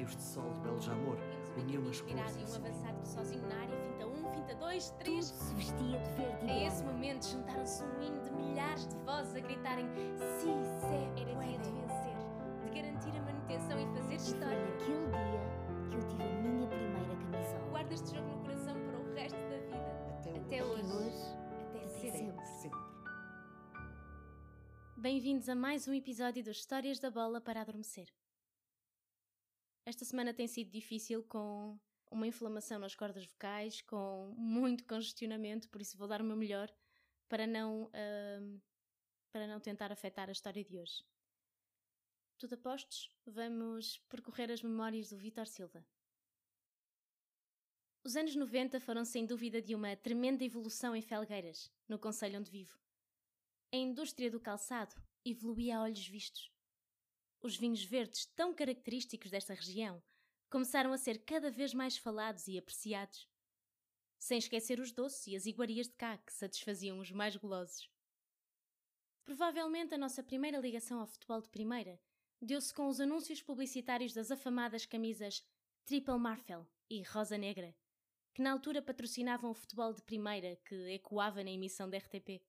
raios de sol de Beljamor uniam as cores. E um avançado que sozinho na área finta 1, finta 2, 3. Tudo se vestia de verde e A branco. esse momento juntaram-se um hino de milhares de vozes a gritarem "Si, se Era dia de vencer", de garantir a manutenção e fazer E foi história. naquele dia que eu tive a minha primeira camisola. Guarda este jogo no coração para o resto da vida. Até Até hoje. hoje. Até Até sempre. sempre. Sempre. Bem-vindos a mais um episódio dos Histórias da Bola para Adormecer. Esta semana tem sido difícil, com uma inflamação nas cordas vocais, com muito congestionamento, por isso vou dar o meu melhor para não tentar afetar a história de hoje. Tudo a postos? Vamos percorrer as memórias do Vítor Silva. Os anos 90 foram sem dúvida de uma tremenda evolução em Felgueiras, no concelho onde vivo. A indústria do calçado evoluía a olhos vistos. Os vinhos verdes, tão característicos desta região, começaram a ser cada vez mais falados e apreciados. Sem esquecer os doces e as iguarias de cá, que satisfaziam os mais golosos. Provavelmente a nossa primeira ligação ao futebol de primeira deu-se com os anúncios publicitários das afamadas camisas Triple Marfel e Rosa Negra, que na altura patrocinavam o futebol de primeira que ecoava na emissão da RTP.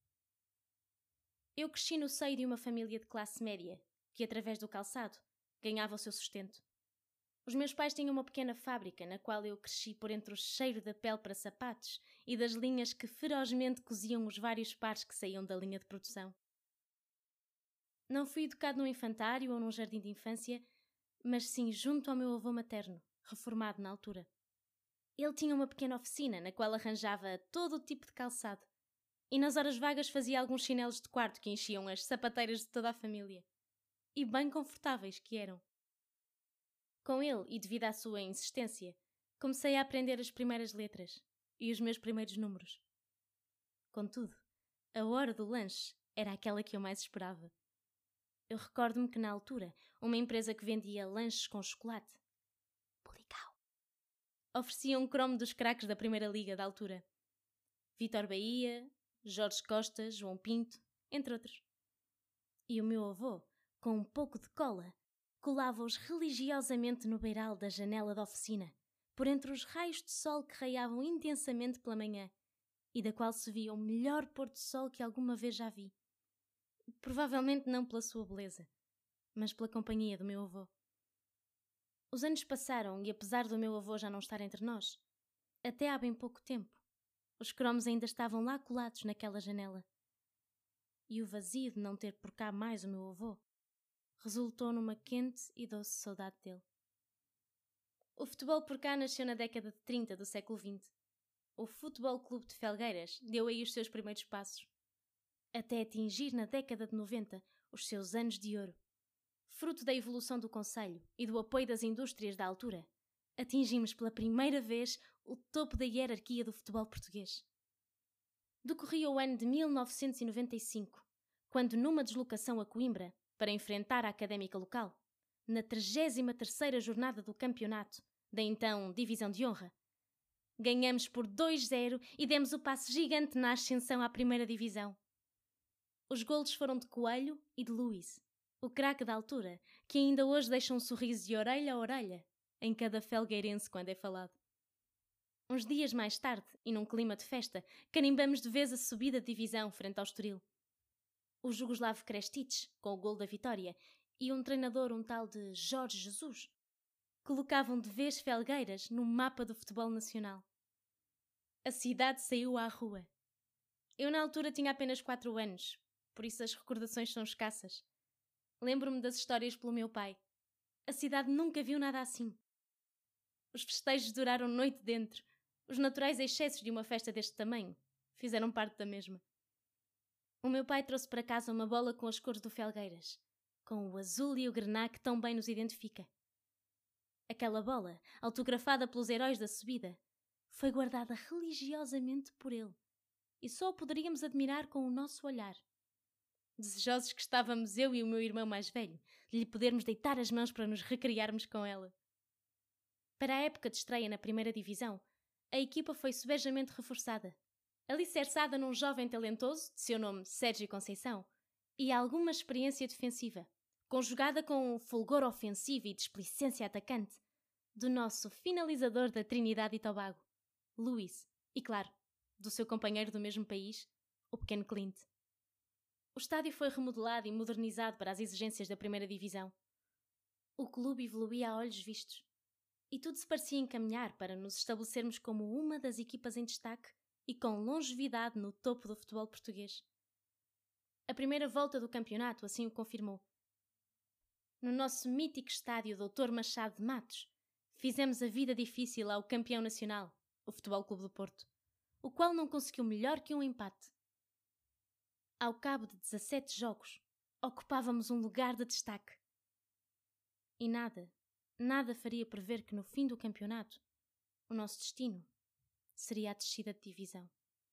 Eu cresci no seio de uma família de classe média, que através do calçado ganhava o seu sustento. Os meus pais tinham uma pequena fábrica na qual eu cresci por entre o cheiro da pele para sapatos e das linhas que ferozmente coziam os vários pares que saíam da linha de produção. Não fui educado num infantário ou num jardim de infância, mas sim junto ao meu avô materno, reformado na altura. Ele tinha uma pequena oficina na qual arranjava todo o tipo de calçado e nas horas vagas fazia alguns chinelos de quarto que enchiam as sapateiras de toda a família. E bem confortáveis que eram. Com ele, e devido à sua insistência, comecei a aprender as primeiras letras e os meus primeiros números. Contudo, a hora do lanche era aquela que eu mais esperava. Eu recordo-me que na altura, uma empresa que vendia lanches com chocolate, Bulical, oferecia um cromo dos craques da Primeira Liga da altura. Vítor Bahia, Jorge Costa, João Pinto, entre outros. E o meu avô, com um pouco de cola, colava-os religiosamente no beiral da janela da oficina, por entre os raios de sol que raiavam intensamente pela manhã, e da qual se via o melhor pôr do sol que alguma vez já vi. Provavelmente não pela sua beleza, mas pela companhia do meu avô. Os anos passaram e, apesar do meu avô já não estar entre nós, até há bem pouco tempo, os cromos ainda estavam lá colados naquela janela. E o vazio de não ter por cá mais o meu avô resultou numa quente e doce saudade dele. O futebol por cá nasceu na década de 30 do século XX. O Futebol Clube de Felgueiras deu aí os seus primeiros passos, até atingir na década de 90 os seus anos de ouro. Fruto da evolução do concelho e do apoio das indústrias da altura, atingimos pela primeira vez o topo da hierarquia do futebol português. Decorria o ano de 1995, quando numa deslocação a Coimbra, para enfrentar a académica local, na 33ª jornada do campeonato, da então Divisão de Honra, ganhamos por 2-0 e demos o passo gigante na ascensão à primeira divisão. Os golos foram de Coelho e de Luís, o craque da altura, que ainda hoje deixa um sorriso de orelha a orelha em cada felgueirense quando é falado. Uns dias mais tarde, e num clima de festa, carimbamos de vez a subida de divisão frente ao Estoril. O jugoslavo Krestic, com o golo da vitória, e um treinador, um tal de Jorge Jesus, colocavam de vez Felgueiras no mapa do futebol nacional. A cidade saiu à rua. Eu na altura tinha apenas 4 anos, por isso as recordações são escassas. Lembro-me das histórias pelo meu pai. A cidade nunca viu nada assim. Os festejos duraram noite dentro. Os naturais excessos de uma festa deste tamanho fizeram parte da mesma. O meu pai trouxe para casa uma bola com as cores do Felgueiras, com o azul e o grená que tão bem nos identifica. Aquela bola, autografada pelos heróis da subida, foi guardada religiosamente por ele, e só a poderíamos admirar com o nosso olhar. Desejosos que estávamos eu e o meu irmão mais velho de lhe podermos deitar as mãos para nos recriarmos com ela. Para a época de estreia na primeira divisão, a equipa foi subejamente reforçada, alicerçada num jovem talentoso, de seu nome Sérgio Conceição, e alguma experiência defensiva, conjugada com um fulgor ofensivo e displicência atacante, do nosso finalizador da Trinidade e Tobago, Luís, e claro, do seu companheiro do mesmo país, o pequeno Clint. O estádio foi remodelado e modernizado para as exigências da primeira divisão. O clube evoluía a olhos vistos, e tudo se parecia encaminhar para nos estabelecermos como uma das equipas em destaque e com longevidade no topo do futebol português. A primeira volta do campeonato assim o confirmou. No nosso mítico estádio Dr. Machado de Matos, fizemos a vida difícil ao campeão nacional, o Futebol Clube do Porto, o qual não conseguiu melhor que um empate. Ao cabo de 17 jogos, ocupávamos um lugar de destaque. E nada faria prever que no fim do campeonato, o nosso destino seria a descida de divisão.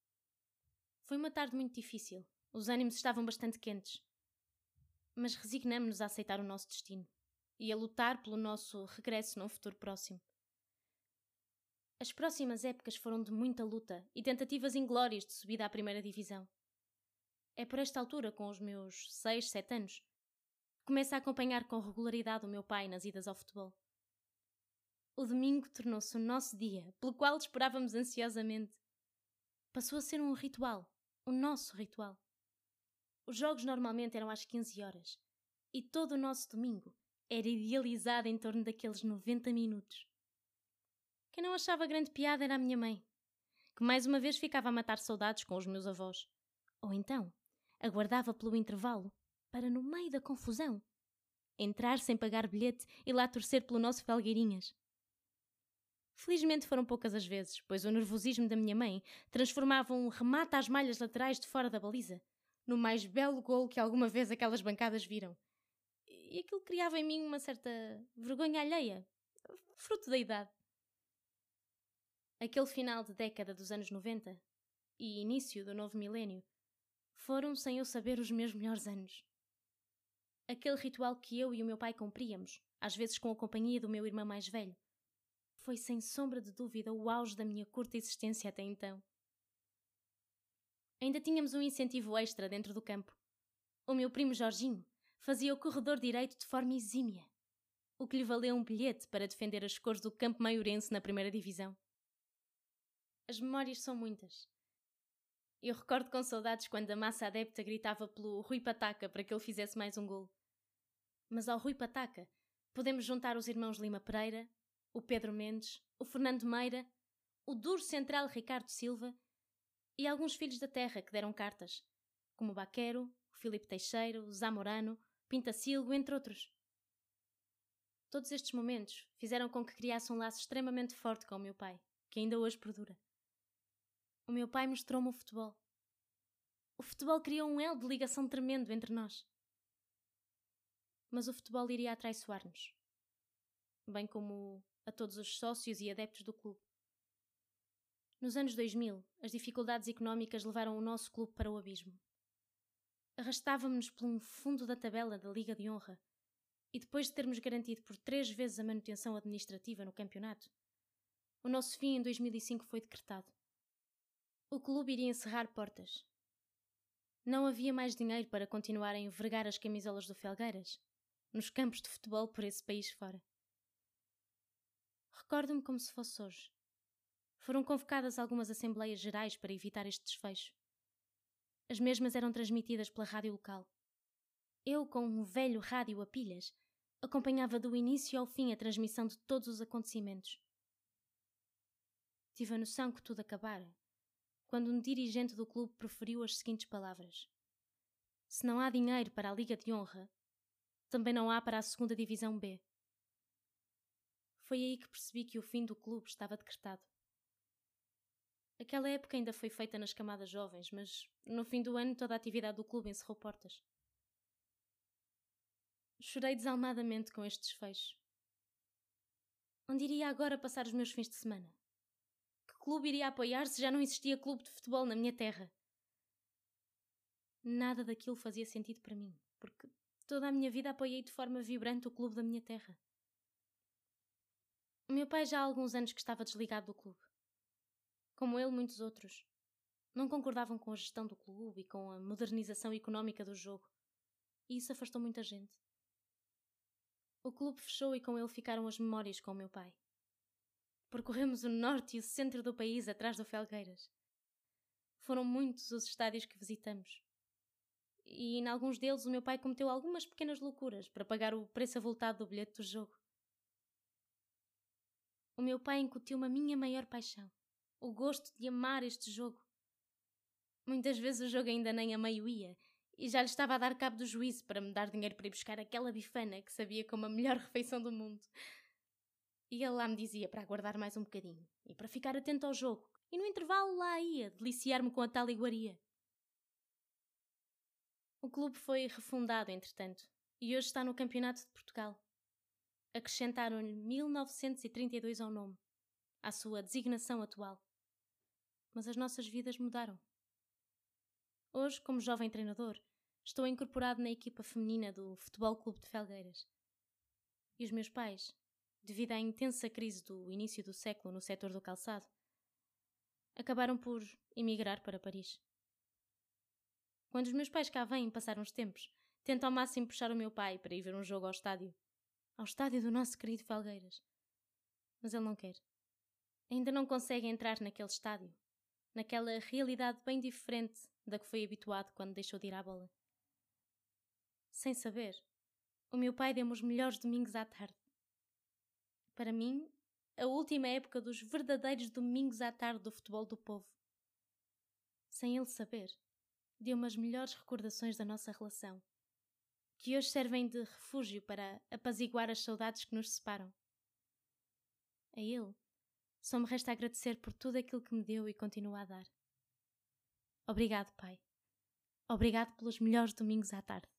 Foi uma tarde muito difícil, os ânimos estavam bastante quentes, mas resignamo-nos a aceitar o nosso destino e a lutar pelo nosso regresso num futuro próximo. As próximas épocas foram de muita luta e tentativas inglórias de subida à primeira divisão. É por esta altura, com os meus 6, 7 anos, que começo a acompanhar com regularidade o meu pai nas idas ao futebol. O domingo tornou-se o nosso dia, pelo qual esperávamos ansiosamente. Passou a ser um ritual, o nosso ritual. Os jogos normalmente eram às 15 horas, e todo o nosso domingo era idealizado em torno daqueles 90 minutos. Quem não achava grande piada era a minha mãe, que mais uma vez ficava a matar saudades com os meus avós. Ou então, aguardava pelo intervalo para, no meio da confusão, entrar sem pagar bilhete e lá torcer pelo nosso Felgueirinhas. Felizmente foram poucas as vezes, pois o nervosismo da minha mãe transformava um remate às malhas laterais de fora da baliza no mais belo golo que alguma vez aquelas bancadas viram. E aquilo criava em mim uma certa vergonha alheia, fruto da idade. Aquele final de década dos anos 90 e início do novo milénio foram, sem eu saber, os meus melhores anos. Aquele ritual que eu e o meu pai cumpríamos, às vezes com a companhia do meu irmão mais velho, foi sem sombra de dúvida o auge da minha curta existência até então. Ainda tínhamos um incentivo extra dentro do campo. O meu primo Jorginho fazia o corredor direito de forma exímia, o que lhe valeu um bilhete para defender as cores do campo maiorense na primeira divisão. As memórias são muitas. Eu recordo com saudades quando a massa adepta gritava pelo Rui Pataca para que ele fizesse mais um golo. Mas ao Rui Pataca podemos juntar os irmãos Lima Pereira, o Pedro Mendes, o Fernando Meira, o duro central Ricardo Silva e alguns filhos da terra que deram cartas, como o Baquero, o Filipe Teixeira, o Zamorano, Pintacilgo, entre outros. Todos estes momentos fizeram com que criasse um laço extremamente forte com o meu pai, que ainda hoje perdura. O meu pai mostrou-me o futebol. O futebol criou um elo de ligação tremendo entre nós. Mas o futebol iria atraiçoar-nos, bem como a todos os sócios e adeptos do clube. Nos anos 2000, as dificuldades económicas levaram o nosso clube para o abismo. Arrastávamos-nos pelo fundo da tabela da Liga de Honra e depois de termos garantido por 3 vezes a manutenção administrativa no campeonato, o nosso fim em 2005 foi decretado. O clube iria encerrar portas. Não havia mais dinheiro para continuar a envergar as camisolas do Felgueiras nos campos de futebol por esse país fora. Recordo-me como se fosse hoje. Foram convocadas algumas assembleias gerais para evitar este desfecho. As mesmas eram transmitidas pela rádio local. Eu, com um velho rádio a pilhas, acompanhava do início ao fim a transmissão de todos os acontecimentos. Tive a noção que tudo acabara quando um dirigente do clube proferiu as seguintes palavras: se não há dinheiro para a Liga de Honra, também não há para a 2ª Divisão B. Foi aí que percebi que o fim do clube estava decretado. Aquela época ainda foi feita nas camadas jovens, mas no fim do ano toda a atividade do clube encerrou portas. Chorei desalmadamente com este desfecho. Onde iria agora passar os meus fins de semana? Que clube iria apoiar se já não existia clube de futebol na minha terra? Nada daquilo fazia sentido para mim, porque toda a minha vida apoiei de forma vibrante o clube da minha terra. O meu pai já há alguns anos que estava desligado do clube. Como ele, muitos outros não concordavam com a gestão do clube e com a modernização económica do jogo, e isso afastou muita gente. O clube fechou e com ele ficaram as memórias com o meu pai. Percorremos o norte e o centro do país atrás do Felgueiras. Foram muitos os estádios que visitamos. E em alguns deles o meu pai cometeu algumas pequenas loucuras para pagar o preço avultado do bilhete do jogo. O meu pai incutiu-me a minha maior paixão, o gosto de amar este jogo. Muitas vezes o jogo ainda nem a meio ia, e já lhe estava a dar cabo do juízo para me dar dinheiro para ir buscar aquela bifana que sabia como a melhor refeição do mundo. E ele lá me dizia para aguardar mais um bocadinho, e para ficar atento ao jogo, e no intervalo lá ia, deliciar-me com a tal iguaria. O clube foi refundado, entretanto, e hoje está no Campeonato de Portugal. Acrescentaram-lhe 1932 ao nome, à sua designação atual. Mas as nossas vidas mudaram. Hoje, como jovem treinador, estou incorporado na equipa feminina do Futebol Clube de Felgueiras. E os meus pais, devido à intensa crise do início do século no setor do calçado, acabaram por emigrar para Paris. Quando os meus pais cá vêm passar uns tempos, tento ao máximo puxar o meu pai para ir ver um jogo ao estádio do nosso querido Felgueiras. Mas ele não quer. Ainda não consegue entrar naquele estádio, naquela realidade bem diferente da que foi habituado quando deixou de ir à bola. Sem saber, o meu pai deu-me os melhores domingos à tarde. Para mim, a última época dos verdadeiros domingos à tarde do futebol do povo. Sem ele saber, deu-me as melhores recordações da nossa relação, que hoje servem de refúgio para apaziguar as saudades que nos separam. A ele, só me resta agradecer por tudo aquilo que me deu e continua a dar. Obrigado, pai. Obrigado pelos melhores domingos à tarde.